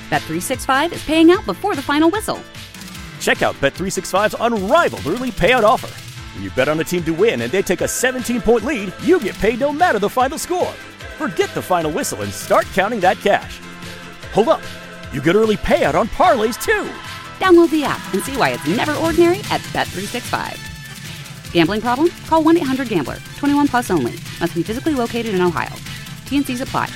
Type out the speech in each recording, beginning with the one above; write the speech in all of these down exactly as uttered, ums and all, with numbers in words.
Bet three sixty-five is paying out before the final whistle. Check out Bet three sixty-five's unrivaled early payout offer. When you bet on a team to win and they take a seventeen-point lead, you get paid no matter the final score. Forget the final whistle and start counting that cash. Hold up. You get early payout on parlays, too. Download the app and see why it's never ordinary at Bet three sixty-five. Gambling problem? Call one eight hundred gambler. twenty-one plus only. Must be physically located in Ohio. T N Cs apply.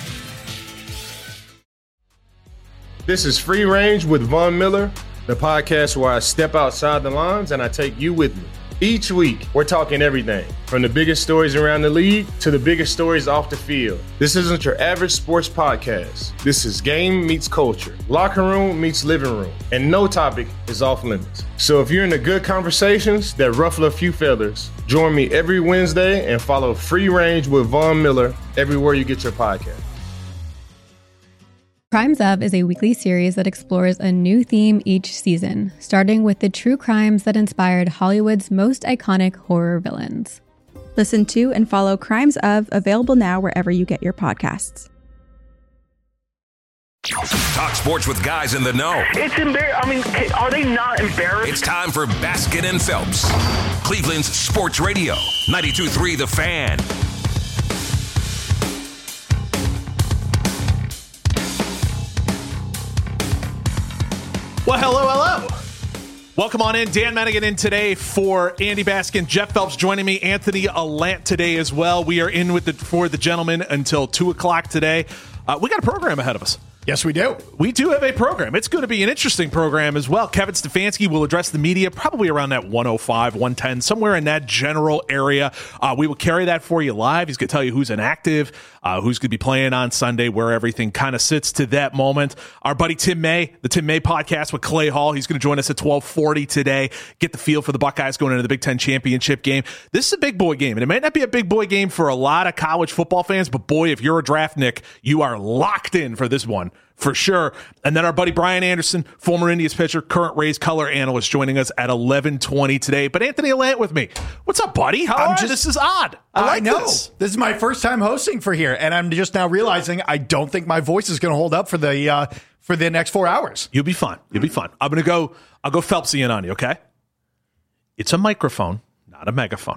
This is Free Range with Von Miller, the podcast where I step outside the lines and I take you with me. Each week, we're talking everything from the biggest stories around the league to the biggest stories off the field. This isn't your average sports podcast. This is game meets culture, locker room meets living room, and no topic is off limits. So if you're into good conversations that ruffle a few feathers, join me every Wednesday and follow Free Range with Von Miller everywhere you get your podcast. Crimes Of is a weekly series that explores a new theme each season, starting with the true crimes that inspired Hollywood's most iconic horror villains. Listen to and follow Crimes Of, available now wherever you get your podcasts. Talk sports with guys in the know. It's embarrassing. I mean, are they not embarrassed? It's time for Baskin and Phelps, Cleveland's sports radio, ninety-two point three The Fan. Well, hello, hello. Welcome on in. Dan Manigan in today for Andy Baskin. Jeff Phelps joining me. Anthony Allant today as well. We are in with the for the gentlemen until two o'clock today. Uh, we got a program ahead of us. Yes, we do. We do have a program. It's going to be an interesting program as well. Kevin Stefanski will address the media probably around that one oh five, one ten, somewhere in that general area. Uh, we will carry that for you live. He's going to tell you who's inactive, uh, who's going to be playing on Sunday, where everything kind of sits to that moment. Our buddy Tim May, the Tim May podcast with Clay Hall, he's going to join us at twelve forty today. Get the feel for the Buckeyes going into the Big Ten championship game. This is a big boy game, and it might not be a big boy game for a lot of college football fans, but boy, if you're a draft Nick, you are locked in for this one. For sure. And then our buddy Brian Anderson, former Indians pitcher, current Rays color analyst, joining us at eleven twenty today. But Anthony Allant with me. What's up, buddy? How I'm are just, you? This is odd. I like I know. this. This is my first time hosting for here, and I'm just now realizing I don't think my voice is going to hold up for the uh, for the next four hours. You'll be fine. You'll be fine. I'm going to go, I'll go Phelpsian on you, okay? It's a microphone, not a megaphone.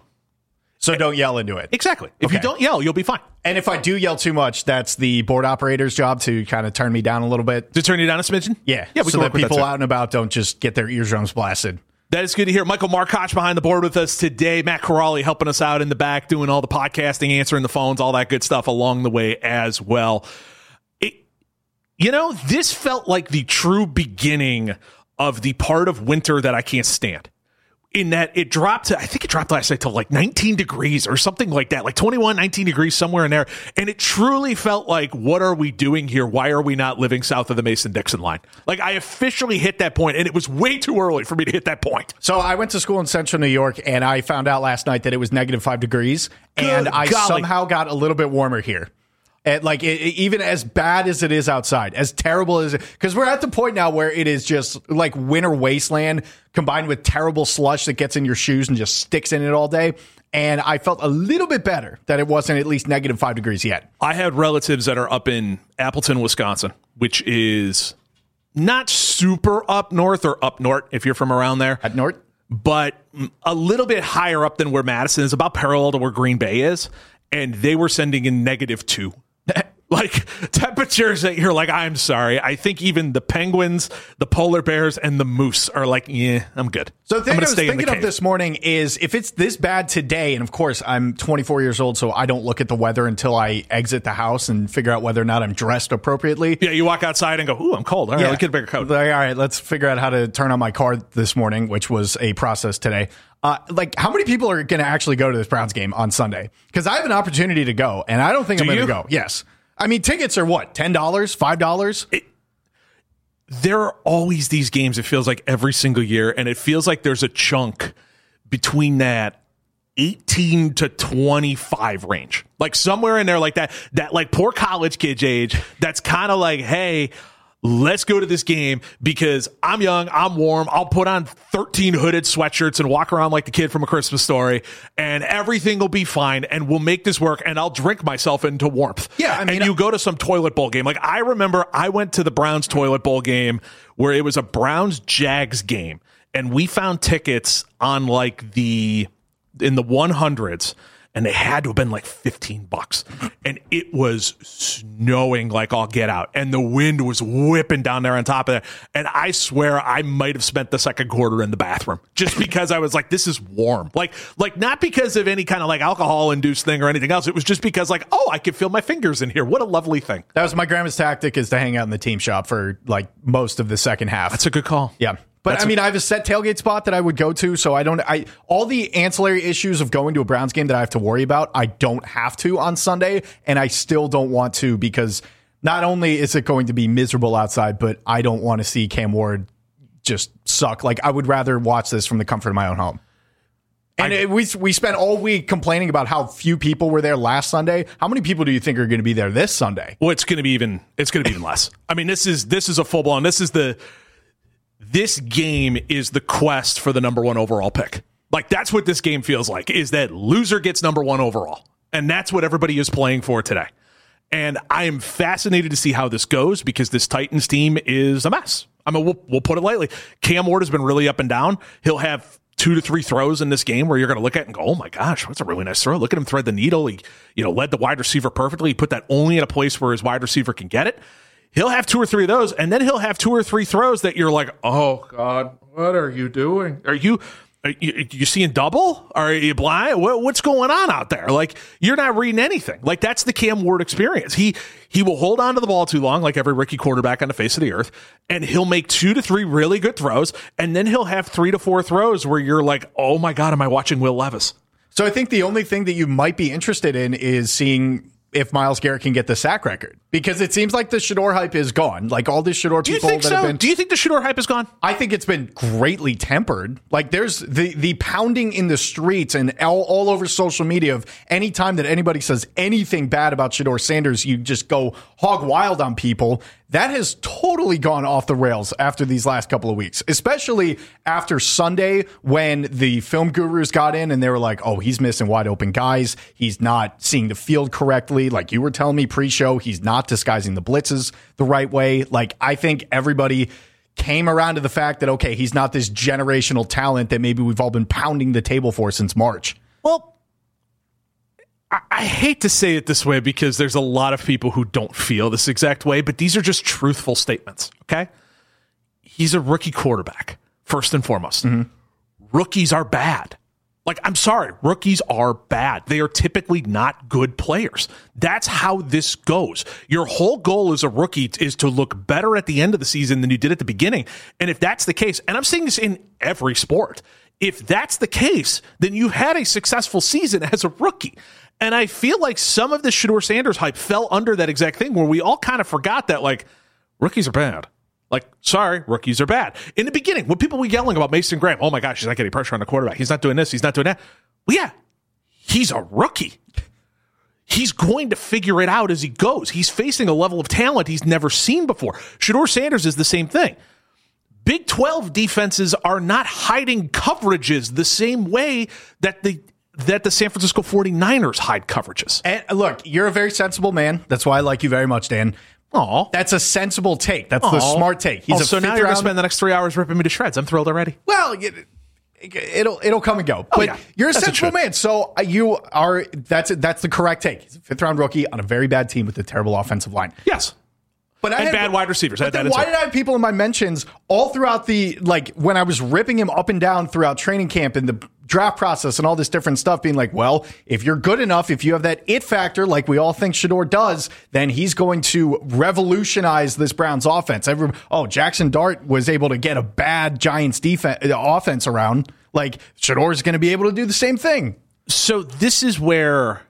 So don't yell into it. Exactly. If Okay. you don't yell, you'll be fine. And if I do yell too much, that's the board operator's job to kind of turn me down a little bit. To turn you down a smidgen? Yeah. Yeah, we so can work that with people that too. out and about don't just get their eardrums blasted. That is good to hear. Michael Markoch behind the board with us today. Matt Corrali helping us out in the back, doing all the podcasting, answering the phones, all that good stuff along the way as well. It, you know, this felt like the true beginning of the part of winter that I can't stand. In that it dropped to, I think it dropped last night to like nineteen degrees or something like that, like twenty-one, nineteen degrees, somewhere in there. And it truly felt like, what are we doing here? Why are we not living south of the Mason-Dixon line? Like, I officially hit that point, and it was way too early for me to hit that point. So I went to school in central New York, and I found out last night that it was negative five degrees, and Good I golly. somehow got a little bit warmer here. And like it, it- even as bad as it is outside, as terrible as it, because we're at the point now where it is just like winter wasteland combined with terrible slush that gets in your shoes and just sticks in it all day. And I felt a little bit better that it wasn't at least negative five degrees yet. I had relatives that are up in Appleton, Wisconsin, which is not super up north or up north if you're from around there. At north? But a little bit higher up than where Madison is, about parallel to where Green Bay is. And they were sending in negative two. Like temperatures that you're like, I'm sorry. I think even the penguins, the polar bears, and the moose are like, yeah, I'm good. So the thing I'm I gonna was stay in the thinking of cave. this morning is if it's this bad today, and of course I'm twenty-four years old, so I don't look at the weather until I exit the house and figure out whether or not I'm dressed appropriately. Yeah, you walk outside and go, ooh, I'm cold. All right, Yeah. let's get a bigger coat. Like, all right, let's figure out how to turn on my car this morning, which was a process today. Uh, like, how many people are going to actually go to this Browns game on Sunday? Because I have an opportunity to go, and I don't think Do I'm going to you? go. Yes. I mean, tickets are what, ten dollars, five dollars? There are always these games, it feels like every single year, and it feels like there's a chunk between that eighteen to twenty-five range. Like somewhere in there like that, that like poor college kid's age, that's kind of like, hey, let's go to this game because I'm young, I'm warm, I'll put on thirteen hooded sweatshirts and walk around like the kid from A Christmas Story, and everything will be fine, and we'll make this work, and I'll drink myself into warmth. Yeah, I mean, and you go to some toilet bowl game. Like, I remember I went to the Browns toilet bowl game where it was a Browns-Jags game, and we found tickets on like the, in the one hundreds, and they had to have been like fifteen bucks. And it was snowing like all get out. And the wind was whipping down there on top of that. And I swear I might have spent the second quarter in the bathroom just because I was like, this is warm. Like, like not because of any kind of like alcohol-induced thing or anything else. It was just because like, oh, I could feel my fingers in here. What a lovely thing. That was my grandma's tactic, is to hang out in the team shop for like most of the second half. That's a good call. Yeah. But That's I mean, a- I have a set tailgate spot that I would go to, so I don't. I all the ancillary issues of going to a Browns game that I have to worry about, I don't have to on Sunday, and I still don't want to because not only is it going to be miserable outside, but I don't want to see Cam Ward just suck. Like, I would rather watch this from the comfort of my own home. And I, it, we we spent all week complaining about how few people were there last Sunday. How many people do you think are going to be there this Sunday? Well, it's going to be even. It's going to be even less. I mean, this is this is a full blown. This is the. This game is the quest for the number one overall pick. Like, that's what this game feels like, is that loser gets number one overall. And that's what everybody is playing for today. And I am fascinated to see how this goes because this Titans team is a mess. I mean, we'll, we'll put it lightly. Cam Ward has been really up and down. He'll have two to three throws in this game where you're going to look at it and go, oh my gosh, that's a really nice throw. Look at him thread the needle. He, you know, led the wide receiver perfectly. He put that only in a place where his wide receiver can get it. He'll have two or three of those, and then he'll have two or three throws that you're like, oh, God, what are you doing? Are you are you, you seeing double? Are you blind? What, what's going on out there? Like, you're not reading anything. Like, that's the Cam Ward experience. He he will hold on to the ball too long, like every rookie quarterback on the face of the earth, and he'll make two to three really good throws, and then he'll have three to four throws where you're like, oh, my God, am I watching Will Levis? So I think the only thing that you might be interested in is seeing if Myles Garrett can get the sack record, because it seems like the Shedeur hype is gone. Like, all the Shedeur people that so? have been. Do you think the Shedeur hype is gone? I think it's been greatly tempered. Like, there's the the pounding in the streets and all, all over social media of any time that anybody says anything bad about Shedeur Sanders, you just go hog wild on people. That has totally gone off the rails after these last couple of weeks, especially after Sunday when the film gurus got in and they were like, oh, he's missing wide open guys. He's not seeing the field correctly. Like you were telling me pre-show, he's not disguising the blitzes the right way. Like, I think everybody came around to the fact that, okay, he's not this generational talent that maybe we've all been pounding the table for since March. Well, I hate to say it this way because there's a lot of people who don't feel this exact way, but these are just truthful statements, okay? He's a rookie quarterback, first and foremost. Mm-hmm. Rookies are bad. Like, I'm sorry, rookies are bad. They are typically not good players. That's how this goes. Your whole goal as a rookie is to look better at the end of the season than you did at the beginning. And if that's the case, and I'm saying this in every sport, if that's the case, then you had a successful season as a rookie. And I feel like some of the Shedeur Sanders hype fell under that exact thing where we all kind of forgot that, like, rookies are bad. Like, sorry, rookies are bad. In the beginning, when people were yelling about Mason Graham, oh my gosh, he's not getting pressure on the quarterback. He's not doing this. He's not doing that. Well, yeah, he's a rookie. He's going to figure it out as he goes. He's facing a level of talent he's never seen before. Shedeur Sanders is the same thing. Big twelve defenses are not hiding coverages the same way that the that the San Francisco forty-niners hide coverages. And look, you're a very sensible man. That's why I like you very much, Dan. Aw. That's a sensible take. That's Aww. the smart take. He's oh, a so now you're going to spend the next three hours ripping me to shreds. I'm thrilled already. Well, it, it'll it'll come and go. Oh, but yeah. You're a That's sensible man. So you are. That's that's the correct take. He's a fifth round rookie on a very bad team with a terrible offensive line. Yes. But I and had, bad wide receivers. But then why did I have people in my mentions all throughout the, like, when I was ripping him up and down throughout training camp and the draft process and all this different stuff, being like, well, if you're good enough, if you have that it factor, like we all think Shedeur does, then he's going to revolutionize this Browns offense. Every, oh, Jackson Dart was able to get a bad Giants defense offense around. Like, Shedeur is going to be able to do the same thing. So this is where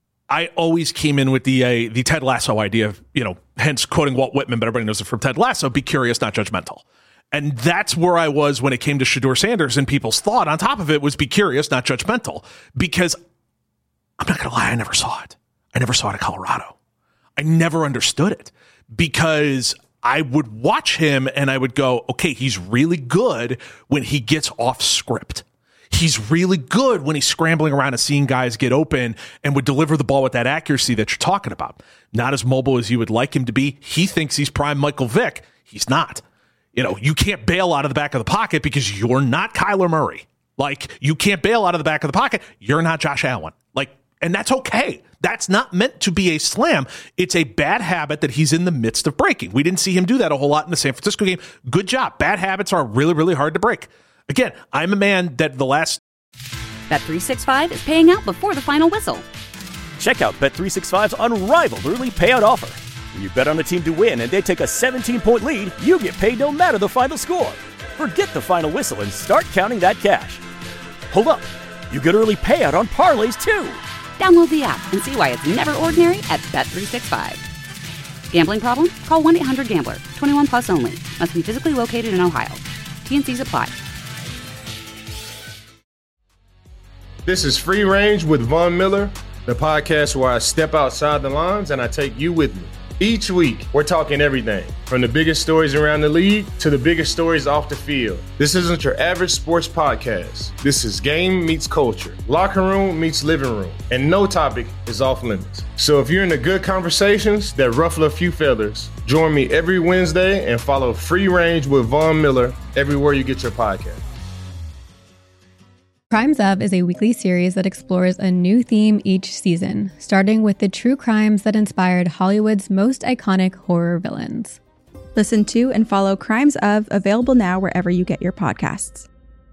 I always came in with the uh, the Ted Lasso idea of, you know, hence quoting Walt Whitman, but everybody knows it from Ted Lasso, be curious, not judgmental. And that's where I was when it came to Shedeur Sanders, and people's thought on top of it was be curious, not judgmental. Because I'm not going to lie, I never saw it. I never saw it in Colorado. I never understood it because I would watch him and I would go, okay, he's really good when he gets off script. He's really good when he's scrambling around and seeing guys get open and would deliver the ball with that accuracy that you're talking about. Not as mobile as you would like him to be. He thinks he's prime Michael Vick. He's not. You know, you can't bail out of the back of the pocket because you're not Kyler Murray. Like, you can't bail out of the back of the pocket. You're not Josh Allen. Like, and that's okay. That's not meant to be a slam. It's a bad habit that he's in the midst of breaking. We didn't see him do that a whole lot in the San Francisco game. Good job. Bad habits are really, really hard to break. Again, I'm a man that the last... Bet three sixty-five is paying out before the final whistle. Check out Bet three sixty-five's unrivaled early payout offer. When you bet on a team to win and they take a seventeen-point lead, you get paid no matter the final score. Forget the final whistle and start counting that cash. Hold up. You get early payout on parlays, too. Download the app and see why it's never ordinary at Bet three sixty-five. Gambling problem? Call one eight hundred gambler. twenty-one plus only. Must be physically located in Ohio. T N Cs apply. This is Free Range with Von Miller, the podcast where I step outside the lines and I take you with me. Each week, we're talking everything from the biggest stories around the league to the biggest stories off the field. This isn't your average sports podcast. This is game meets culture, locker room meets living room, and no topic is off limits. So if you're into good conversations that ruffle a few feathers, join me every Wednesday and follow Free Range with Von Miller everywhere you get your podcast. Crimes Of is a weekly series that explores a new theme each season, starting with the true crimes that inspired Hollywood's most iconic horror villains. Listen to and follow Crimes Of, available now wherever you get your podcasts.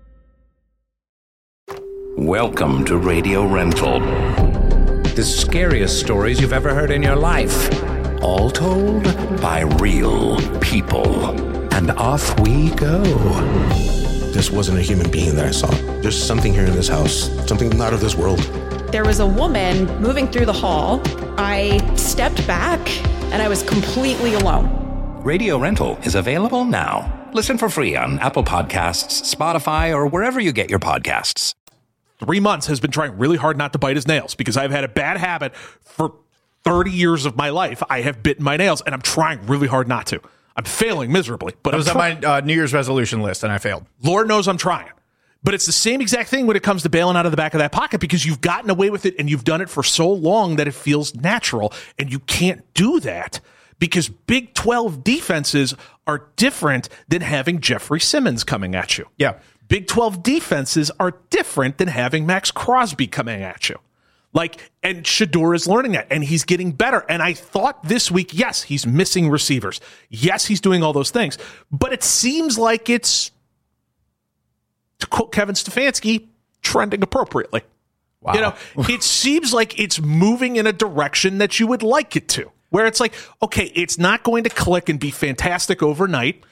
Welcome to Radio Rental. The scariest stories you've ever heard in your life. All told by real people. And off we go. This wasn't a human being that I saw. There's something here in this house, something not of this world. There was a woman moving through the hall. I stepped back and I was completely alone. Radio Rental is available now. Listen for free on Apple Podcasts, Spotify, or wherever you get your podcasts. Three months has been trying really hard not to bite his nails because I've had a bad habit for thirty years of my life. I have bitten my nails and I'm trying really hard not to. I'm failing miserably. But it was try- on my uh, New Year's resolution list, and I failed. Lord knows I'm trying. But it's the same exact thing when it comes to bailing out of the back of that pocket because you've gotten away with it and you've done it for so long that it feels natural. And you can't do that because Big twelve defenses are different than having Jeffrey Simmons coming at you. Yeah. Big twelve defenses are different than having Max Crosby coming at you. Like, and Shedeur is learning that, and he's getting better. And I thought this week, yes, he's missing receivers. Yes, he's doing all those things. But it seems like it's, to quote Kevin Stefanski, trending appropriately. Wow. You know, it seems like it's moving in a direction that you would like it to, where it's like, okay, it's not going to click and be fantastic overnight,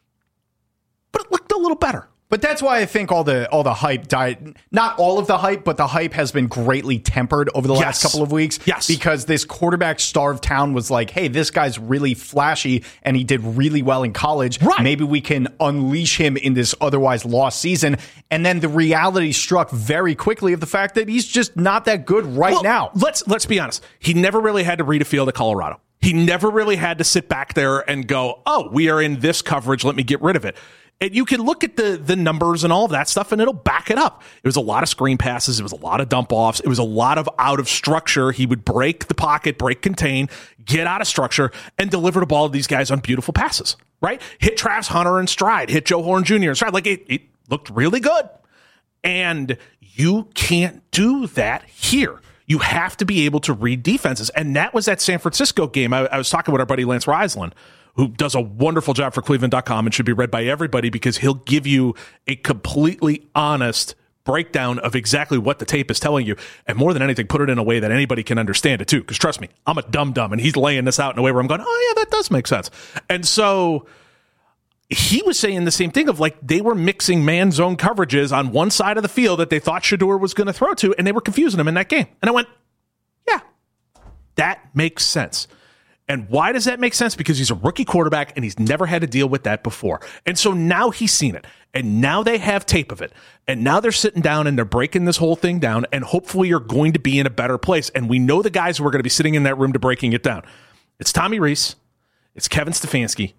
but it looked a little better. But that's why I think all the all the hype died. Not all of the hype, but the hype has been greatly tempered over the yes. last couple of weeks. Yes. Because this quarterback-starved town was like, hey, this guy's really flashy and he did really well in college. Right. Maybe we can unleash him in this otherwise lost season. And then the reality struck very quickly of the fact that he's just not that good right well, now. Let's let's be honest. He never really had to read a field at Colorado. He never really had to sit back there and go, oh, we are in this coverage. Let me get rid of it. And you can look at the the numbers and all of that stuff, and it'll back it up. It was a lot of screen passes. It was a lot of dump offs. It was a lot of out of structure. He would break the pocket, break contain, get out of structure, and deliver the ball to these guys on beautiful passes, right? Hit Travis Hunter in stride, hit Joe Horn Junior in stride. Like, it, it looked really good. And you can't do that here. You have to be able to read defenses. And that was that San Francisco game. I, I was talking with our buddy Lance Riesland, who does a wonderful job for Cleveland dot com and should be read by everybody because he'll give you a completely honest breakdown of exactly what the tape is telling you. And more than anything, put it in a way that anybody can understand it too. Because trust me, I'm a dum-dum and he's laying this out in a way where I'm going, oh yeah, that does make sense. And so he was saying the same thing of like they were mixing man zone coverages on one side of the field that they thought Shedeur was going to throw to, and they were confusing him in that game. And I went, yeah, that makes sense. And why does that make sense? Because he's a rookie quarterback and he's never had to deal with that before. And so now he's seen it. And now they have tape of it. And now they're sitting down and they're breaking this whole thing down. And hopefully you're going to be in a better place. And we know the guys who are going to be sitting in that room to breaking it down. It's Tommy Rees. It's Kevin Stefanski.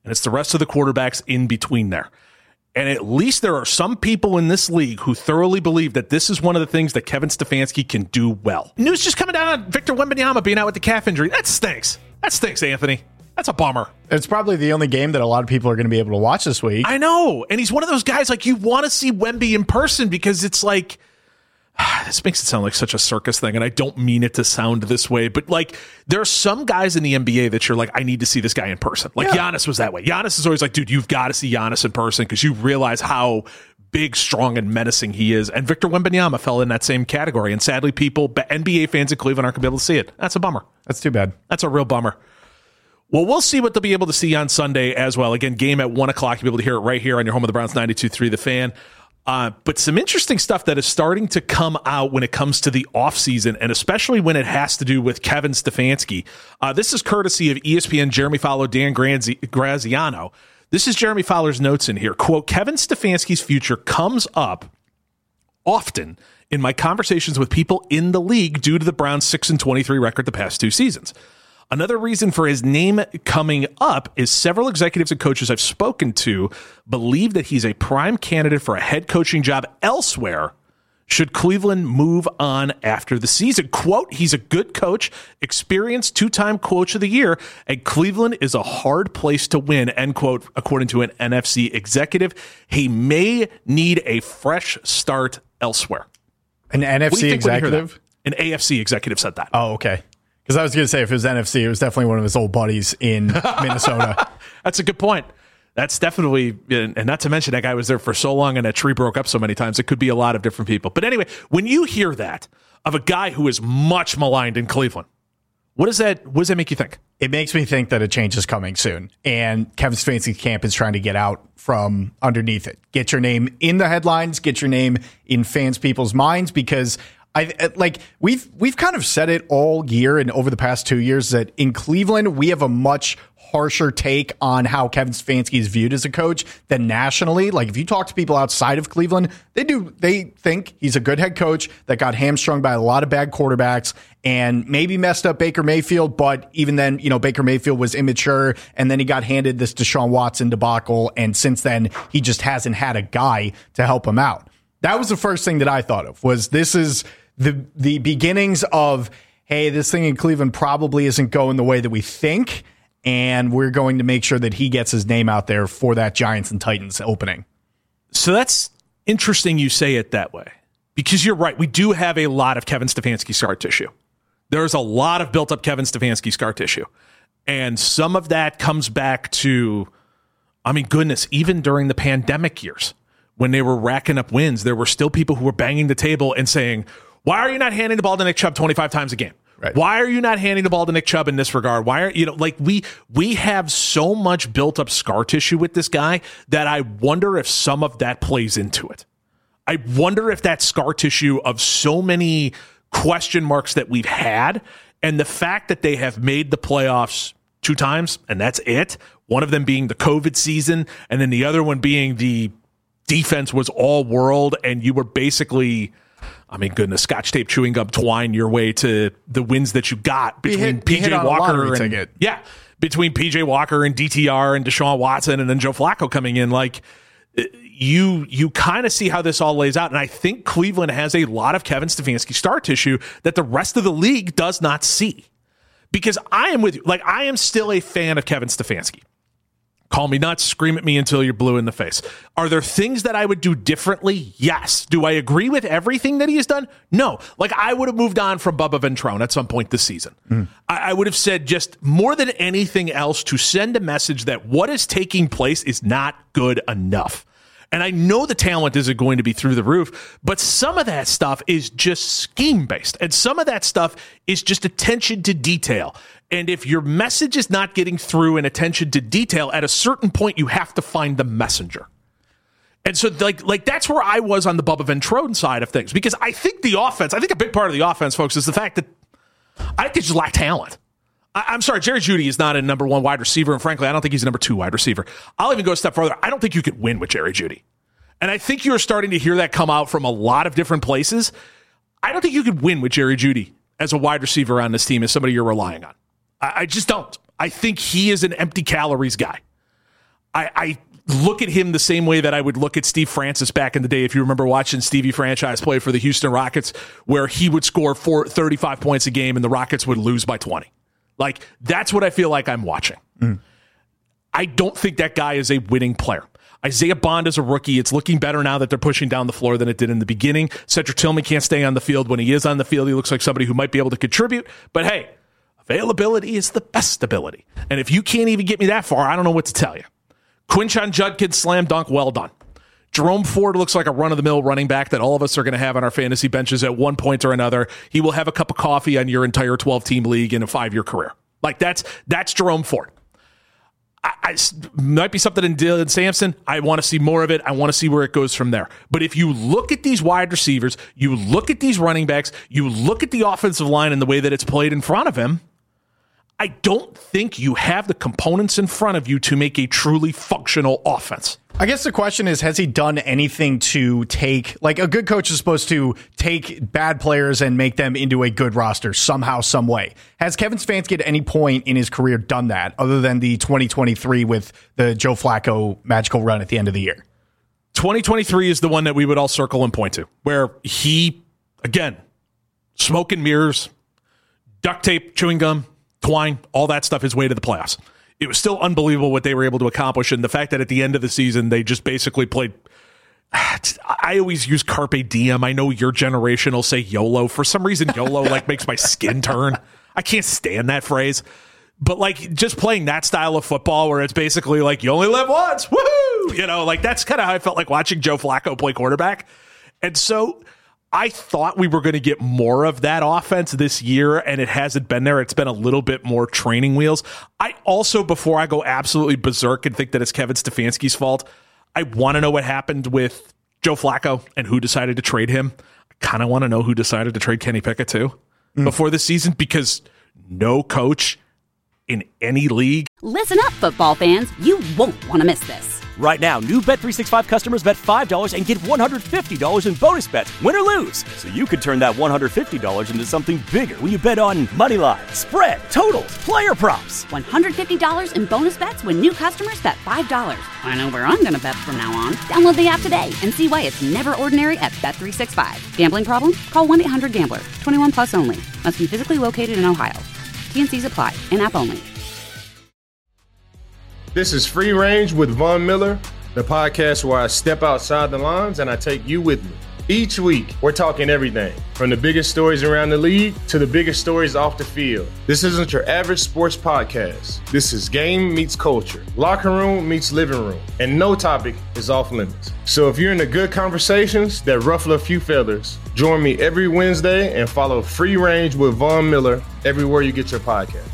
and it's the rest of the quarterbacks in between there. And at least there are some people in this league who thoroughly believe that this is one of the things that Kevin Stefanski can do well. News just coming down on Victor Wembanyama being out with the calf injury. That stinks. That stinks, Anthony. That's a bummer. It's probably the only game that a lot of people are going to be able to watch this week. I know. And he's one of those guys, like, you want to see Wemby in person because it's like, this makes it sound like such a circus thing, and I don't mean it to sound this way, but like there are some guys in the N B A that you're like, I need to see this guy in person. Like yeah. Giannis was that way. Giannis is always like, dude, you've got to see Giannis in person because you realize how big, strong, and menacing he is. And Victor Wembanyama fell in that same category, and sadly, people, N B A fans in Cleveland aren't going to be able to see it. That's a bummer. That's too bad. That's a real bummer. Well, we'll see what they'll be able to see on Sunday as well. Again, game at one o'clock. You'll be able to hear it right here on your home of the Browns, ninety-two point three The Fan. Uh, but some interesting stuff that is starting to come out when it comes to the offseason, and especially when it has to do with Kevin Stefanski. Uh, this is courtesy of E S P N, Jeremy Fowler, Dan Grazi- Graziano. This is Jeremy Fowler's notes in here. Quote, Kevin Stefanski's future comes up often in my conversations with people in the league due to the Browns' six and twenty-three record the past two seasons. Another reason for his name coming up is several executives and coaches I've spoken to believe that he's a prime candidate for a head coaching job elsewhere should Cleveland move on after the season. Quote, he's a good coach, experienced two-time coach of the year, and Cleveland is a hard place to win, end quote, according to an N F C executive. He may need a fresh start elsewhere. An N F C executive? An A F C executive said that. Oh, okay. Because I was going to say, if it was N F C, it was definitely one of his old buddies in Minnesota. That's a good point. That's definitely, and not to mention that guy was there for so long and that tree broke up so many times. It could be a lot of different people. But anyway, when you hear that of a guy who is much maligned in Cleveland, what does that, what does that make you think? It makes me think that a change is coming soon. And Kevin Stefanski's camp is trying to get out from underneath it. Get your name in the headlines, get your name in fans' people's minds, because I like we've we've kind of said it all year and over the past two years that in Cleveland we have a much harsher take on how Kevin Stefanski is viewed as a coach than nationally. Like if you talk to people outside of Cleveland, they do they think he's a good head coach that got hamstrung by a lot of bad quarterbacks and maybe messed up Baker Mayfield, but even then, you know, Baker Mayfield was immature and then he got handed this Deshaun Watson debacle, and since then he just hasn't had a guy to help him out. That was the first thing that I thought of, was this is the the beginnings of, hey, this thing in Cleveland probably isn't going the way that we think, and we're going to make sure that he gets his name out there for that Giants and Titans opening. So that's interesting you say it that way, because you're right. We do have a lot of Kevin Stefanski scar tissue. There's a lot of built-up Kevin Stefanski scar tissue, and some of that comes back to, I mean, goodness, even during the pandemic years when they were racking up wins, there were still people who were banging the table and saying, why are you not handing the ball to Nick Chubb twenty-five times a game? Right. Why are you not handing the ball to Nick Chubb in this regard? Why are you know like we we have so much built up scar tissue with this guy that I wonder if some of that plays into it. I wonder if that scar tissue of so many question marks that we've had, and the fact that they have made the playoffs two times and that's it. One of them being the COVID season, and then the other one being the defense was all world, and you were basically, I mean, goodness, Scotch tape chewing gum twine your way to the wins that you got between P J Walker and ticket. yeah, between P J Walker and D T R and Deshaun Watson and then Joe Flacco coming in. Like you, you kind of see how this all lays out, and I think Cleveland has a lot of Kevin Stefanski star tissue that the rest of the league does not see. Because I am with you, like I am still a fan of Kevin Stefanski. Call me nuts, scream at me until you're blue in the face. Are there things that I would do differently? Yes. Do I agree with everything that he has done? No. Like, I would have moved on from Bubba Ventrone at some point this season. Mm. I, I would have said, just more than anything else, to send a message that what is taking place is not good enough. And I know the talent isn't going to be through the roof, but some of that stuff is just scheme-based. And some of that stuff is just attention to detail. And if your message is not getting through in attention to detail, at a certain point, you have to find the messenger. And so, like, like that's where I was on the Bubba Ventrone side of things, because I think the offense, I think a big part of the offense, folks, is the fact that I think they just lack talent. I, I'm sorry, Jerry Jeudy is not a number one wide receiver, and frankly, I don't think he's a number two wide receiver. I'll even go a step further. I don't think you could win with Jerry Jeudy. And I think you're starting to hear that come out from a lot of different places. I don't think you could win with Jerry Jeudy as a wide receiver on this team, as somebody you're relying on. I just don't. I think he is an empty calories guy. I, I look at him the same way that I would look at Steve Francis back in the day. If you remember watching Stevie Franchise play for the Houston Rockets, where he would score four, thirty-five points a game and the Rockets would lose by twenty. Like, that's what I feel like I'm watching. Mm. I don't think that guy is a winning player. Isaiah Bond is a rookie. It's looking better now that they're pushing down the floor than it did in the beginning. Cedric Tillman can't stay on the field. When he is on the field, he looks like somebody who might be able to contribute. But hey, availability is the best ability. And if you can't even get me that far, I don't know what to tell you. Quinshon Judkins, slam dunk, well done. Jerome Ford looks like a run-of-the-mill running back that all of us are going to have on our fantasy benches at one point or another. He will have a cup of coffee on your entire twelve-team league in a five-year career. Like, that's that's Jerome Ford. I, I, might be something in Dylan Sampson. I want to see more of it. I want to see where it goes from there. But if you look at these wide receivers, you look at these running backs, you look at the offensive line and the way that it's played in front of him, I don't think you have the components in front of you to make a truly functional offense. I guess the question is, has he done anything to take, like a good coach is supposed to take bad players and make them into a good roster somehow, some way. Has Kevin Stefanski at any point in his career done that other than the twenty twenty-three with the Joe Flacco magical run at the end of the year? twenty twenty-three is the one that we would all circle and point to, where he, again, smoke and mirrors, duct tape, chewing gum, twine, all that stuff, his way to the playoffs. It was still unbelievable what they were able to accomplish, and the fact that at the end of the season, they just basically played... I always use Carpe Diem. I know your generation will say YOLO. For some reason, YOLO like makes my skin turn. I can't stand that phrase. But like just playing that style of football where it's basically like, you only live once, woohoo! You know, like that's kind of how I felt like watching Joe Flacco play quarterback. And so... I thought we were going to get more of that offense this year, and it hasn't been there. It's been a little bit more training wheels. I also, before I go absolutely berserk and think that it's Kevin Stefanski's fault, I want to know what happened with Joe Flacco and who decided to trade him. I kind of want to know who decided to trade Kenny Pickett too mm. before this season, because no coach in any league. Listen up, football fans. You won't want to miss this. Right now, new Bet three sixty-five customers bet five dollars and get one hundred fifty dollars in bonus bets, win or lose. So you could turn that one hundred fifty dollars into something bigger when you bet on money line, spread, totals, player props. one hundred fifty dollars in bonus bets when new customers bet five dollars. I know where I'm going to bet from now on. Download the app today and see why it's never ordinary at Bet three sixty-five. Gambling problem? Call one eight hundred gambler. twenty-one plus only. Must be physically located in Ohio. T N Cs apply. In-app only. This is Free Range with Von Miller, the podcast where I step outside the lines and I take you with me. Each week, we're talking everything from the biggest stories around the league to the biggest stories off the field. This isn't your average sports podcast. This is game meets culture, locker room meets living room, and no topic is off limits. So if you're into good conversations that ruffle a few feathers, join me every Wednesday and follow Free Range with Von Miller everywhere you get your podcast.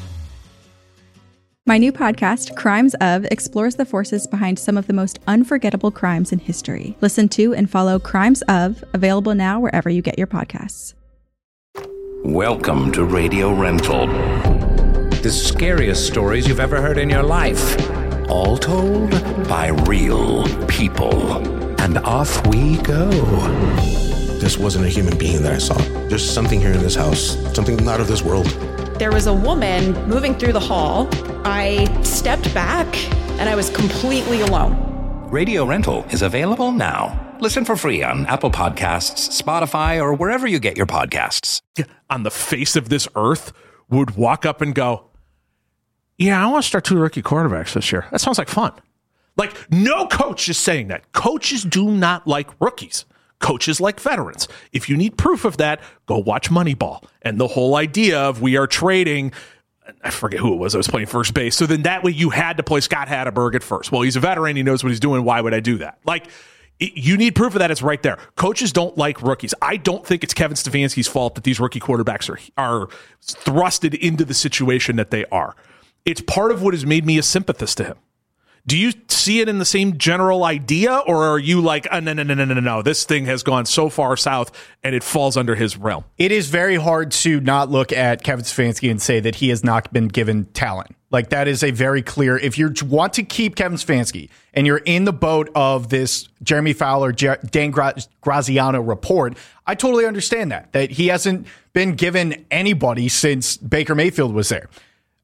My new podcast, Crimes Of, explores the forces behind some of the most unforgettable crimes in history. Listen to and follow Crimes Of, available now wherever you get your podcasts. Welcome to Radio Rental. The scariest stories you've ever heard in your life. All told by real people. And off we go. This wasn't a human being that I saw. There's something here in this house, something not of this world. There was a woman moving through the hall. I stepped back and I was completely alone. Radio Rental is available now. Listen for free on Apple Podcasts, Spotify, or wherever you get your podcasts. On the face of this earth would walk up and go, yeah, I want to start two rookie quarterbacks this year. That sounds like fun. Like, no coach is saying that. Coaches do not like rookies. Coaches like veterans. If you need proof of that, go watch Moneyball. And the whole idea of we are trading, I forget who it was, I was playing first base. So then that way you had to play Scott Hatteberg at first. Well, he's a veteran. He knows what he's doing. Why would I do that? Like, you need proof of that. It's right there. Coaches don't like rookies. I don't think it's Kevin Stefanski's fault that these rookie quarterbacks are, are thrusted into the situation that they are. It's part of what has made me a sympathist to him. Do you see it in the same general idea, or are you like, oh, no, no, no, no, no, no, this thing has gone so far south and it falls under his realm? It is very hard to not look at Kevin Stefanski and say that he has not been given talent. Like, that is a very clear, if you want to keep Kevin Stefanski and you're in the boat of this Jeremy Fowler, Dan Graziano report, I totally understand that, that he hasn't been given anybody since Baker Mayfield was there.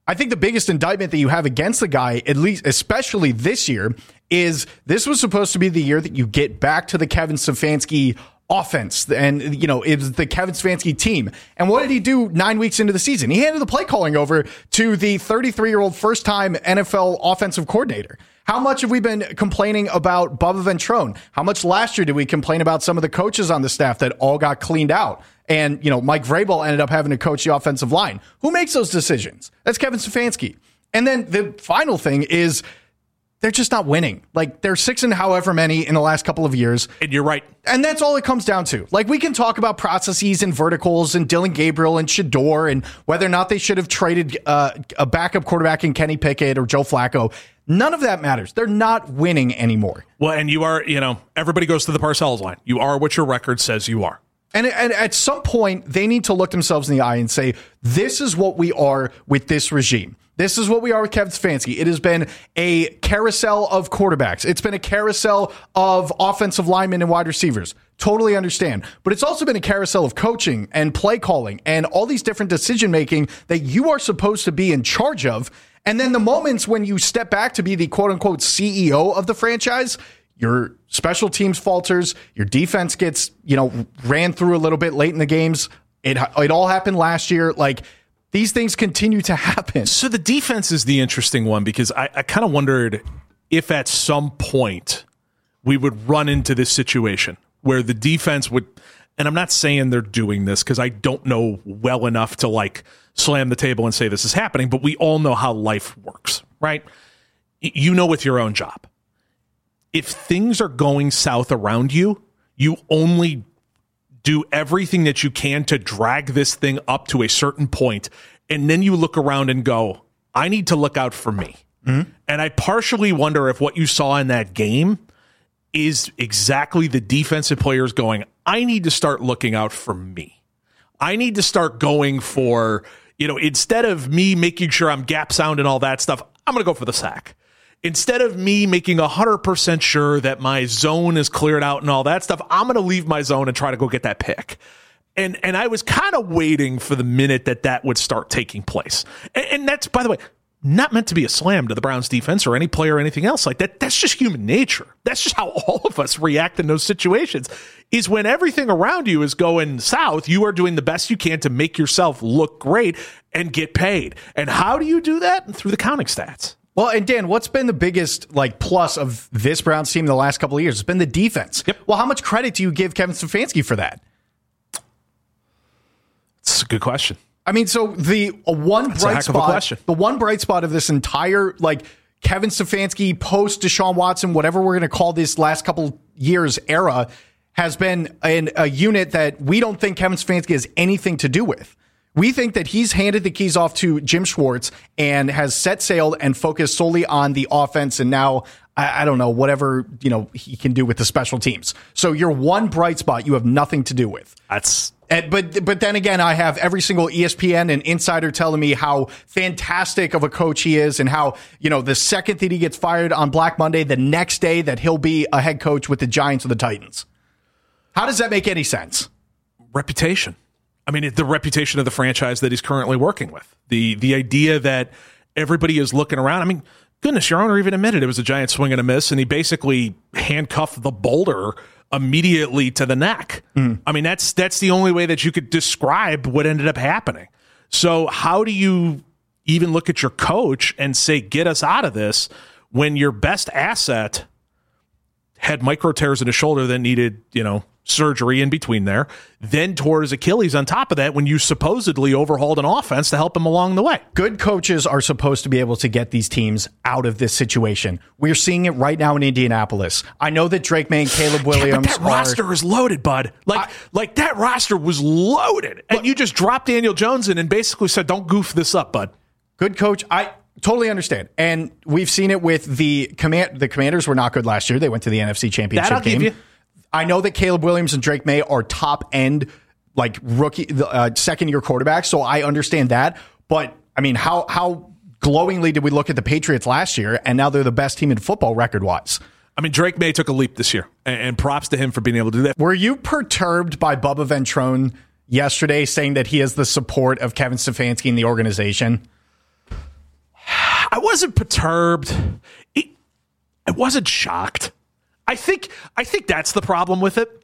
I think the biggest indictment that you have against the guy, at least, especially this year, is this was supposed to be the year that you get back to the Kevin Stefanski offense. And, you know, it was the Kevin Stefanski team. And what did he do nine weeks into the season? He handed the play calling over to the thirty-three-year-old first-time N F L offensive coordinator. How much have we been complaining about Bubba Ventrone? How much last year did we complain about some of the coaches on the staff that all got cleaned out? And, you know, Mike Vrabel ended up having to coach the offensive line. Who makes those decisions? That's Kevin Stefanski. And then the final thing is they're just not winning. Like, they're six and however many in the last couple of years. And you're right. And that's all it comes down to. Like, we can talk about processes and verticals and Dylan Gabriel and Shador and whether or not they should have traded uh, a backup quarterback in Kenny Pickett or Joe Flacco. None of that matters. They're not winning anymore. Well, and you are, you know, everybody goes to the Parcells line. You are what your record says you are. And, and at some point, they need to look themselves in the eye and say, this is what we are with this regime. This is what we are with Kevin Stefanski. It has been a carousel of quarterbacks. It's been a carousel of offensive linemen and wide receivers. Totally understand. But it's also been a carousel of coaching and play calling and all these different decision making that you are supposed to be in charge of. And then the moments when you step back to be the quote unquote C E O of the franchise, your special teams falters, your defense gets, you know, ran through a little bit late in the games. It, it all happened last year. Like, these things continue to happen. So the defense is the interesting one because I, I kind of wondered if at some point we would run into this situation where the defense would, and I'm not saying they're doing this because I don't know well enough to like slam the table and say this is happening, but we all know how life works, right? You know with your own job. If things are going south around you, you only do everything that you can to drag this thing up to a certain point, and then you look around and go, I need to look out for me. Mm-hmm. And I partially wonder if what you saw in that game is exactly the defensive players going, I need to start looking out for me. I need to start going for, you know, instead of me making sure I'm gap sound and all that stuff, I'm going to go for the sack. Instead of me making one hundred percent sure that my zone is cleared out and all that stuff, I'm going to leave my zone and try to go get that pick. And and I was kind of waiting for the minute that that would start taking place. And, and that's, by the way, not meant to be a slam to the Browns defense or any player or anything else like that. That's just human nature. That's just how all of us react in those situations, is when everything around you is going south, you are doing the best you can to make yourself look great and get paid. And how do you do that? Through the counting stats. Well, and Dan, what's been the biggest like plus of this Browns team in the last couple of years? It's been the defense. Yep. Well, how much credit do you give Kevin Stefanski for that? It's a good question. I mean, so the uh, one That's bright spot, the one bright spot of this entire like Kevin Stefanski post Deshaun Watson, whatever we're going to call this last couple years era, has been an, a unit that we don't think Kevin Stefanski has anything to do with. We think that he's handed the keys off to Jim Schwartz and has set sail and focused solely on the offense. And now, I, I don't know, whatever, you know, he can do with the special teams. So your one bright spot you have nothing to do with. That's and, but but then again, I have every single E S P N and insider telling me how fantastic of a coach he is and how, you know, the second that he gets fired on Black Monday, the next day that he'll be a head coach with the Giants or the Titans. How does that make any sense? Reputation. I mean, the reputation of the franchise that he's currently working with. The the idea that everybody is looking around. I mean, goodness, your owner even admitted it was a giant swing and a miss, and he basically handcuffed the boulder immediately to the neck. Mm. I mean, that's that's the only way that you could describe what ended up happening. So how do you even look at your coach and say, get us out of this, when your best asset had micro tears in his shoulder that needed, you know, surgery in between there, then tore his Achilles on top of that when you supposedly overhauled an offense to help him along the way. Good coaches are supposed to be able to get these teams out of this situation. We're seeing it right now in Indianapolis. I know that Drake May and Caleb Williams yeah, but that are, roster is loaded, bud. Like, I, like that roster was loaded, and look, you just dropped Daniel Jones in and basically said, don't goof this up, bud. Good coach. I totally understand. And we've seen it with the command. The Commanders were not good last year. They went to the N F C Championship that I'll game. Give you. I know that Caleb Williams and Drake May are top end, like rookie, uh, second year quarterbacks. So I understand that. But I mean, how, how glowingly did we look at the Patriots last year? And now they're the best team in football record wise. I mean, Drake May took a leap this year, and, and props to him for being able to do that. Were you perturbed by Bubba Ventrone yesterday saying that he has the support of Kevin Stefanski in the organization? I wasn't perturbed. It, I wasn't shocked. I think I think that's the problem with it.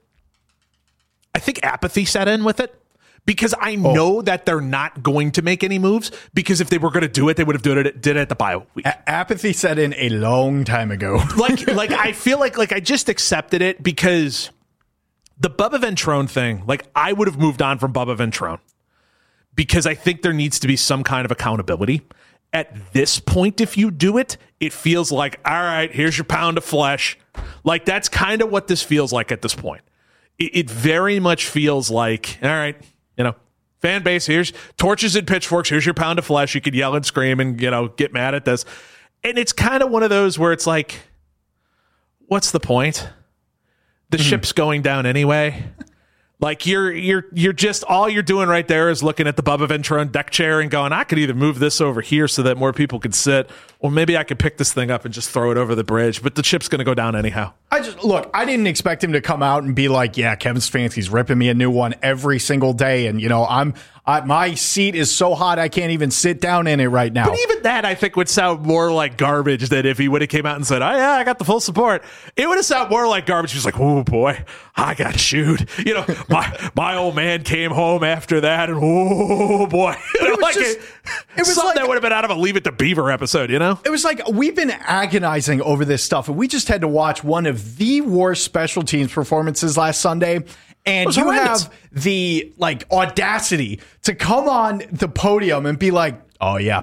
I think apathy set in with it because I oh. know that they're not going to make any moves because if they were going to do it, they would have done it, did it at the bye week. A- apathy set in a long time ago. like, like I feel like like I just accepted it because the Bubba Ventrone thing, like I would have moved on from Bubba Ventrone because I think there needs to be some kind of accountability. At this point, if you do it, it feels like, all right, here's your pound of flesh. Like that's kind of what this feels like at this point. It very much feels like, all right, you know, fan base, here's torches and pitchforks, here's your pound of flesh. You could yell and scream and, you know, get mad at this. And it's kind of one of those where it's like, what's the point? The mm-hmm. ship's going down anyway. Like you're you're you're just all you're doing right there is looking at the Bubba Ventrone deck chair and going, I could either move this over here so that more people could sit, or maybe I could pick this thing up and just throw it over the bridge. But the ship's going to go down anyhow. I just look. I didn't expect him to come out and be like, "Yeah, Kevin Stefanski's ripping me a new one every single day," and you know, I'm I, my seat is so hot I can't even sit down in it right now. But even that, I think, would sound more like garbage than if he would have came out and said, "Oh yeah, I got the full support." It would have sounded more like garbage. He was like, "Oh boy, I got chewed." You know, my my old man came home after that, and oh boy, you know, it was like just, it, it was something like, that would have been out of a Leave It to Beaver episode. You know, it was like we've been agonizing over this stuff, and we just had to watch one of the worst special teams performances last Sunday. And you horrendous. have the like audacity to come on the podium and be like, "Oh yeah,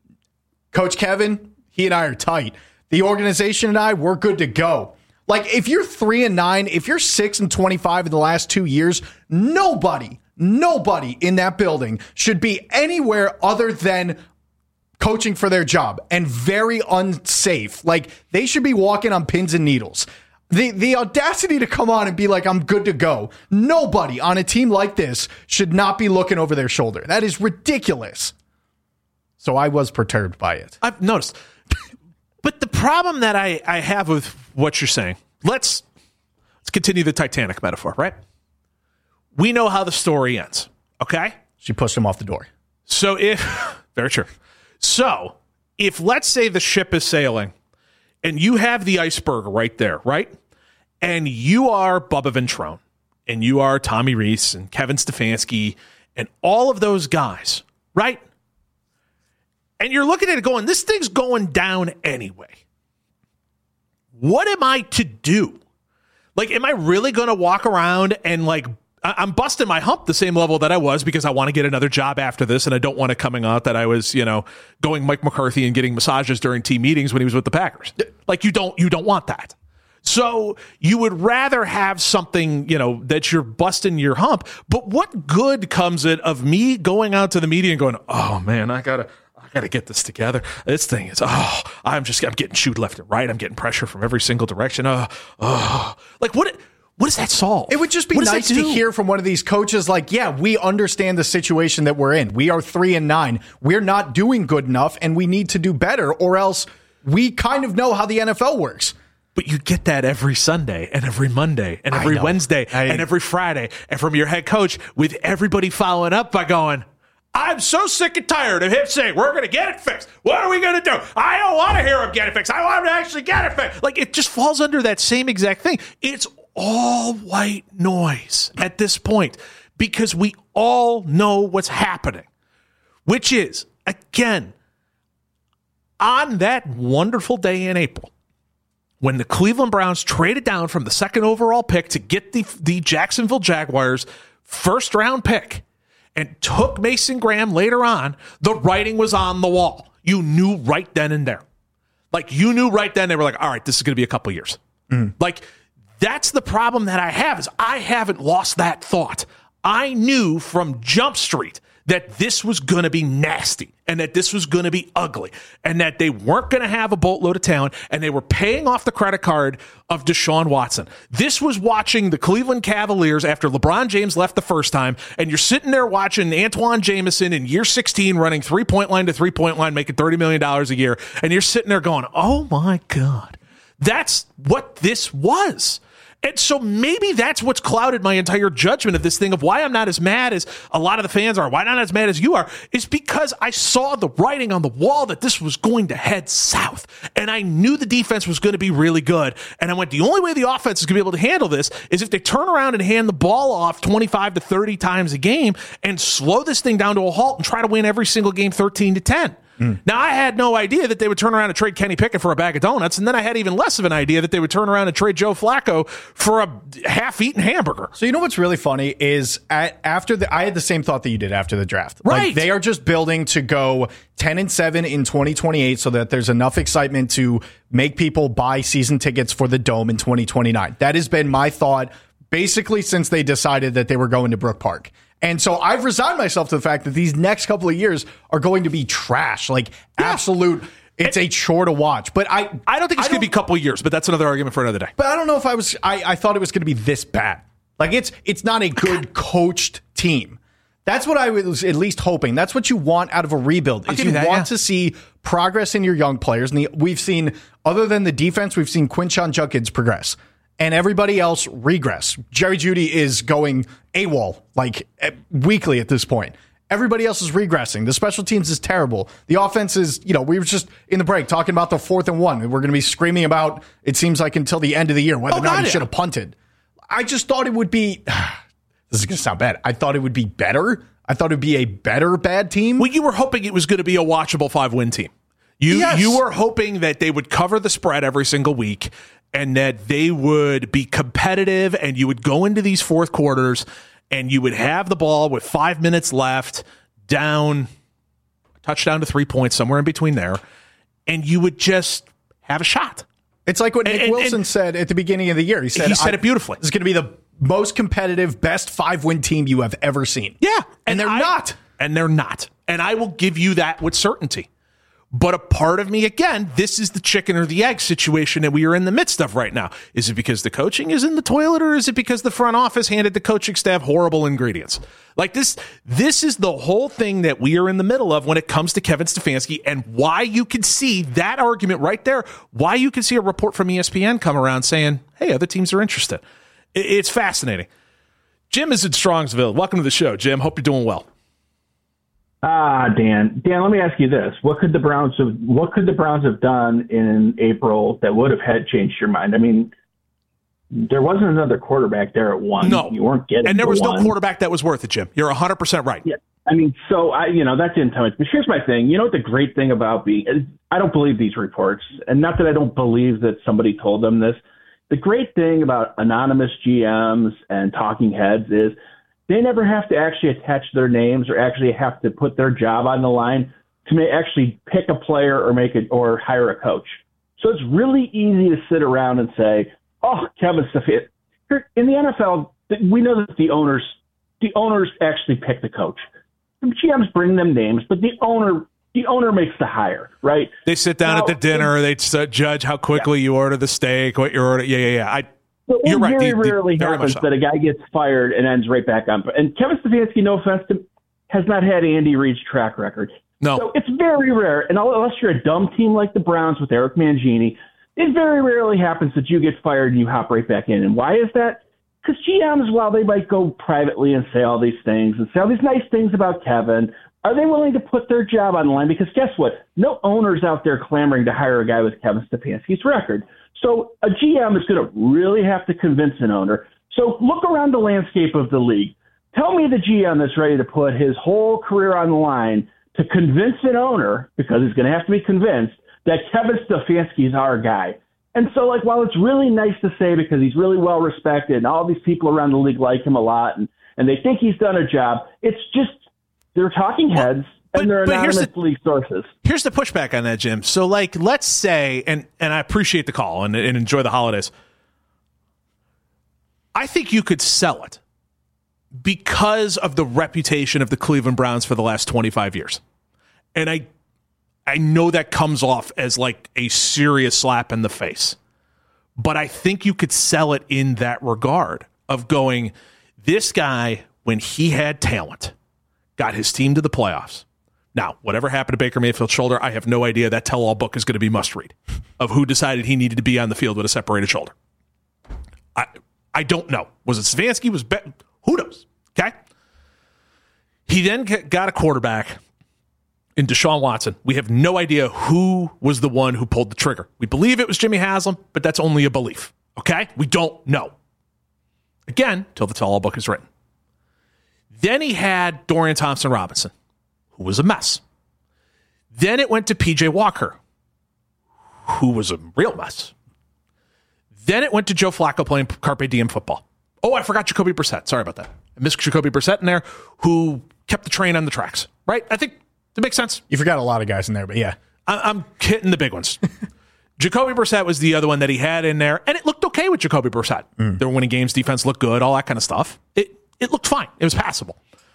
Coach Kevin, he and I are tight. The organization and I, we're good to go." Like if you're three and nine, if you're six and twenty-five in the last two years, nobody, nobody in that building should be anywhere other than coaching for their job and very unsafe. Like they should be walking on pins and needles. The the audacity to come on and be like, I'm good to go. Nobody on a team like this should not be looking over their shoulder. That is ridiculous. So I was perturbed by it. I've noticed. But the problem that I, I have with what you're saying, let's let's continue the Titanic metaphor, right? We know how the story ends, okay? She pushed him off the door. So if, very true. So if let's say the ship is sailing and you have the iceberg right there, right? And you are Bubba Ventrone, and you are Tommy Rees and Kevin Stefanski and all of those guys, right? And you're looking at it going, this thing's going down anyway. What am I to do? Like, am I really going to walk around and like, I'm busting my hump the same level that I was because I want to get another job after this, and I don't want it coming out that I was, you know, going Mike McCarthy and getting massages during team meetings when he was with the Packers. Like you don't, you don't want that. So you would rather have something, you know, that you're busting your hump. But what good comes it of me going out to the media and going, oh man, I gotta, I gotta get this together. This thing is, oh, I'm just, I'm getting chewed left and right. I'm getting pressure from every single direction. Oh, oh, like what? What does that solve? It would just be nice to hear from one of these coaches like, yeah, we understand the situation that we're in. We are three and nine. We're not doing good enough, and we need to do better, or else we kind of know how the N F L works. But you get that every Sunday and every Monday and every Wednesday I, and every Friday, and from your head coach, with everybody following up by going, I'm so sick and tired of him saying, we're going to get it fixed. What are we going to do? I don't want to hear him get it fixed. I want him to actually get it fixed. Like, it just falls under that same exact thing. It's all white noise at this point because we all know what's happening, which is, again, on that wonderful day in April, when the Cleveland Browns traded down from the second overall pick to get the, the Jacksonville Jaguars first round pick and took Mason Graham later on, the writing was on the wall. You knew right then and there. Like, you knew right then, they were like, all right, this is going to be a couple years. Mm. Like, that's the problem that I have is I haven't lost that thought. I knew from Jump Street that this was going to be nasty and that this was going to be ugly and that they weren't going to have a boatload of talent and they were paying off the credit card of Deshaun Watson. This was watching the Cleveland Cavaliers after LeBron James left the first time, and you're sitting there watching Antoine Jameson in year sixteen running three-point line to three-point line, making thirty million dollars a year, and you're sitting there going, oh my God, that's what this was. And so maybe that's what's clouded my entire judgment of this thing of why I'm not as mad as a lot of the fans are, why not as mad as you are, is because I saw the writing on the wall that this was going to head south. And I knew the defense was going to be really good. And I went, the only way the offense is going to be able to handle this is if they turn around and hand the ball off twenty-five to thirty times a game and slow this thing down to a halt and try to win every single game thirteen to ten. Mm. Now, I had no idea that they would turn around and trade Kenny Pickett for a bag of donuts, and then I had even less of an idea that they would turn around and trade Joe Flacco for a half-eaten hamburger. So you know what's really funny is at, after the I had the same thought that you did after the draft. Right. Like, they are just building to go ten and seven in twenty twenty-eight so that there's enough excitement to make people buy season tickets for the Dome in twenty twenty-nine. That has been my thought basically since they decided that they were going to Brook Park. And so I've resigned myself to the fact that these next couple of years are going to be trash, like yeah. absolute. It's a chore to watch. But I, I don't think it's going to be a couple of years, but that's another argument for another day. But I don't know if I was. I, I thought it was going to be this bad. Like it's it's not a good coached team. That's what I was at least hoping. That's what you want out of a rebuild. Is you that, want yeah. to see progress in your young players. And the, we've seen, other than the defense, we've seen Quinshon Judkins progress. And everybody else regress. Jerry Jeudy is going AWOL like weekly at this point. Everybody else is regressing. The special teams is terrible. The offense is, you know, we were just in the break talking about the fourth and one. We're going to be screaming about, it seems like until the end of the year, whether oh, or not he should have punted. I just thought it would be, this is going to sound bad. I thought it would be better. I thought it would be a better bad team. Well, you were hoping it was going to be a watchable five-win team. You, yes. you were hoping that they would cover the spread every single week, and that they would be competitive, and you would go into these fourth quarters and you would have the ball with five minutes left, down, touchdown to three points, somewhere in between there, and you would just have a shot. It's like what Nick and, Wilson and, said at the beginning of the year. He said, he said it beautifully. This is going to be the most competitive, best five-win team you have ever seen. Yeah. And, and they're I, not. And they're not. And I will give you that with certainty. But a part of me, again, this is the chicken or the egg situation that we are in the midst of right now. Is it because the coaching is in the toilet, or is it because the front office handed the coaching staff horrible ingredients? Like this, this is the whole thing that we are in the middle of when it comes to Kevin Stefanski, and why you can see that argument right there, why you can see a report from E S P N come around saying, hey, other teams are interested. It's fascinating. Jim is in Strongsville. Welcome to the show, Jim. Hope you're doing well. Ah, Dan. Dan, let me ask you this: What could the Browns have? What could the Browns have done in April that would have had changed your mind? I mean, there wasn't another quarterback there at one. No, you weren't getting. And there was one. no quarterback that was worth it, Jim. You're one hundred percent right. Yeah, I mean, so I, you know, that didn't tell me. But here's my thing. You know what the great thing about being? I don't believe these reports, and not that I don't believe that somebody told them this. The great thing about anonymous G Ms and talking heads is they never have to actually attach their names or actually have to put their job on the line to may actually pick a player or make it or hire a coach. So it's really easy to sit around and say, "Oh, Kevin Stefanski." In the N F L, we know that the owners, the owners actually pick the coach. The G Ms bring them names, but the owner, the owner makes the hire, right? They sit down now, at the dinner. They judge how quickly yeah. you order the steak, what you order. Yeah, yeah, yeah. I, So You're it right. very the, rarely the, happens so. that a guy gets fired and ends right back on. And Kevin Stefanski, no offense to him, has not had Andy Reid's track record. No. So it's very rare. And unless you're a dumb team like the Browns with Eric Mangini, it very rarely happens that you get fired and you hop right back in. And why is that? Because G Ms, while they might go privately and say all these things and say all these nice things about Kevin, are they willing to put their job on the line? Because guess what? No owner's out there clamoring to hire a guy with Kevin Stefanski's record. So a G M is going to really have to convince an owner. So look around the landscape of the league. Tell me the G M that's ready to put his whole career on the line to convince an owner, because he's going to have to be convinced, that Kevin Stefanski is our guy. And so, like, while it's really nice to say because he's really well respected and all these people around the league like him a lot and, and they think he's done a job, it's just they're talking heads. But, and they're anonymous the, league sources. Here's the pushback on that, Jim. So, like, let's say, and, and I appreciate the call and, and enjoy the holidays. I think you could sell it because of the reputation of the Cleveland Browns for the last twenty-five years. And I I know that comes off as like a serious slap in the face. But I think you could sell it in that regard of going, this guy, when he had talent, got his team to the playoffs. Now, whatever happened to Baker Mayfield's shoulder, I have no idea. That tell-all book is going to be must-read of who decided he needed to be on the field with a separated shoulder. I, I don't know. Was it Stefanski? Was Be- Who knows? Okay. He then got a quarterback in Deshaun Watson. We have no idea who was the one who pulled the trigger. We believe it was Jimmy Haslam, but that's only a belief. Okay? We don't know. Again, till the tell-all book is written. Then he had Dorian Thompson-Robinson, who was a mess. Then it went to P J Walker, who was a real mess. Then it went to Joe Flacco playing Carpe Diem football. Oh, I forgot Jacoby Brissett. Sorry about that. I missed Jacoby Brissett in there, who kept the train on the tracks, right? I think that makes sense. You forgot a lot of guys in there, but yeah. I- I'm hitting the big ones. Jacoby Brissett was the other one that he had in there, and it looked okay with Jacoby Brissett. Mm. They were winning games, defense looked good, all that kind of stuff. It it looked fine. It was passable.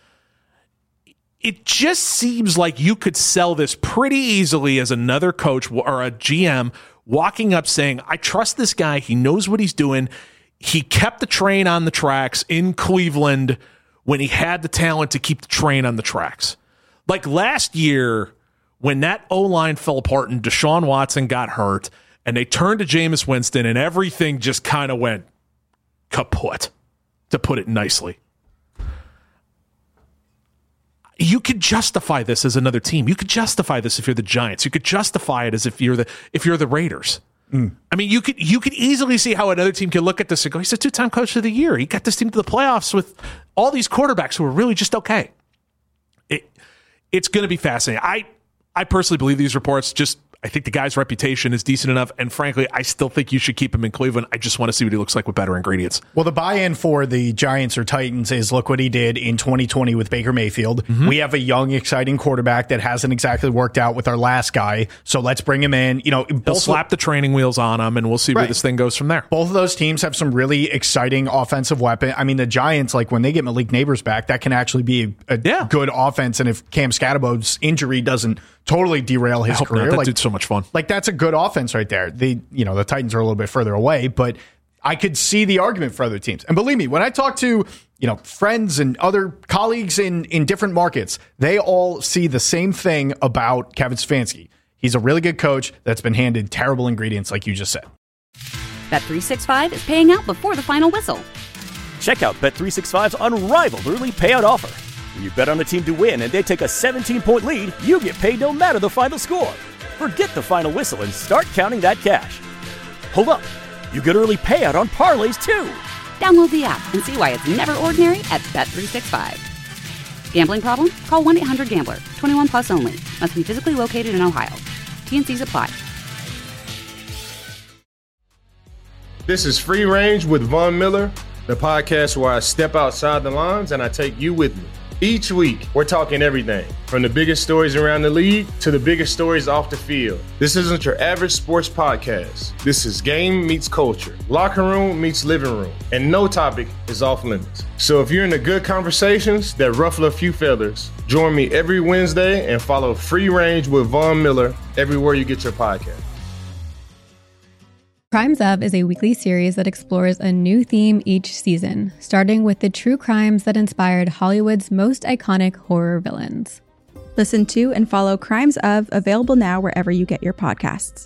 It just seems like you could sell this pretty easily as another coach or a G M walking up saying, I trust this guy. He knows what he's doing. He kept the train on the tracks in Cleveland when he had the talent to keep the train on the tracks. Like last year, when that O-line fell apart and Deshaun Watson got hurt, and they turned to Jameis Winston, and everything just kind of went kaput, to put it nicely. You could justify this as another team. You could justify this if you're the Giants. You could justify it as if you're the if you're the Raiders. Mm. I mean, you could you could easily see how another team could look at this and go, he's a two-time coach of the year. He got this team to the playoffs with all these quarterbacks who are really just okay. It it's going to be fascinating. I I personally believe these reports. Just I think the guy's reputation is decent enough, and frankly, I still think you should keep him in Cleveland. I just want to see what he looks like with better ingredients. Well, the buy-in for the Giants or Titans is look what he did in twenty twenty with Baker Mayfield. Mm-hmm. We have a young, exciting quarterback that hasn't exactly worked out with our last guy, so let's bring him in. You know, he'll slap the training wheels on him, and we'll see right. where this thing goes from there. Both of those teams have some really exciting offensive weapon. I mean, the Giants, like when they get Malik Neighbors back, that can actually be a, a yeah. good offense, and if Cam Scatterbo's injury doesn't totally derail his I hope career, not. That like, dude's so much fun. Like that's a good offense right there. The you know the Titans are a little bit further away, but I could see the argument for other teams. And believe me, when I talk to you know friends and other colleagues in in different markets, they all see the same thing about Kevin Stefanski. He's a really good coach that's been handed terrible ingredients, like you just said. Bet three sixty-five is paying out before the final whistle. Check out Bet three sixty-five's unrivaled early payout offer. When you bet on a team to win and they take a seventeen-point lead, you get paid no matter the final score. Forget the final whistle and start counting that cash. Hold up. You get early payout on parlays, too. Download the app and see why it's never ordinary at Bet three sixty-five. Gambling problem? Call one eight hundred gambler. twenty-one plus only. Must be physically located in Ohio. T and C's apply. This is Free Range with Von Miller, the podcast where I step outside the lines and I take you with me. Each week, we're talking everything from the biggest stories around the league to the biggest stories off the field. This isn't your average sports podcast. This is game meets culture, locker room meets living room, and no topic is off limits. So if you're into good conversations that ruffle a few feathers, join me every Wednesday and follow Free Range with Von Miller everywhere you get your podcast. Crimes Of is a weekly series that explores a new theme each season, starting with the true crimes that inspired Hollywood's most iconic horror villains. Listen to and follow Crimes Of, available now wherever you get your podcasts.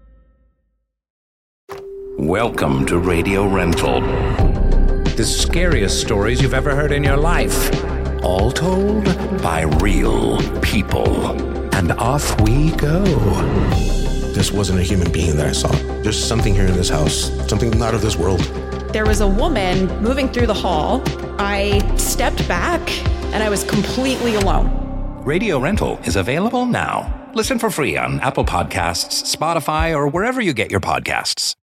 Welcome to Radio Rental. The scariest stories you've ever heard in your life, all told by real people. And off we go. This wasn't a human being that I saw. There's something here in this house, something not of this world. There was a woman moving through the hall. I stepped back, and I was completely alone. Radio Rental is available now. Listen for free on Apple Podcasts, Spotify, or wherever you get your podcasts.